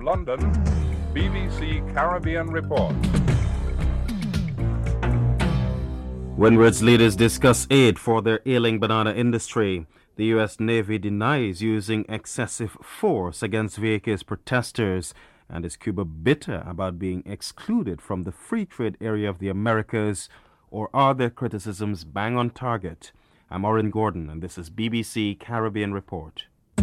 London, BBC Caribbean Report. Windward's leaders discuss aid for their ailing banana industry. The U.S. Navy denies using excessive force against Vieques protesters. And is Cuba bitter about being excluded from the free trade area of the Americas? Or are their criticisms bang on target? I'm Oren Gordon, and this is BBC Caribbean Report.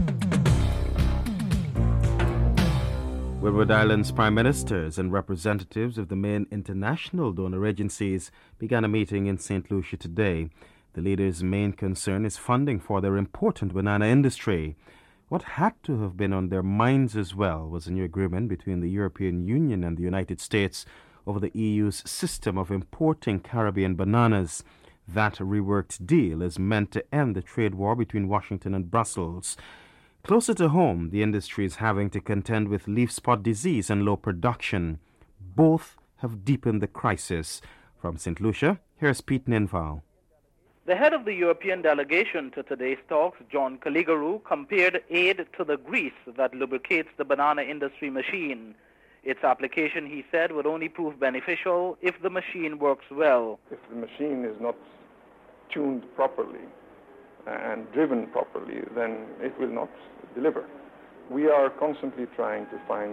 Windward Islands prime ministers and representatives of the main international donor agencies began a meeting in St. Lucia today. The leaders' main concern is funding for their important banana industry. What had to have been on their minds as well was a new agreement between the European Union and the United States over the EU's system of importing Caribbean bananas. That reworked deal is meant to end the trade war between Washington and Brussels. Closer to home, the industry is having to contend with leaf spot disease and low production. Both have deepened the crisis. From St. Lucia, here's Pete Ninval. The head of the European delegation to today's talks, John Caligaru, compared aid to the grease that lubricates the banana industry machine. Its application, he said, would only prove beneficial if the machine works well. If the machine is not tuned properly and driven properly, then it will not deliver. We are constantly trying to find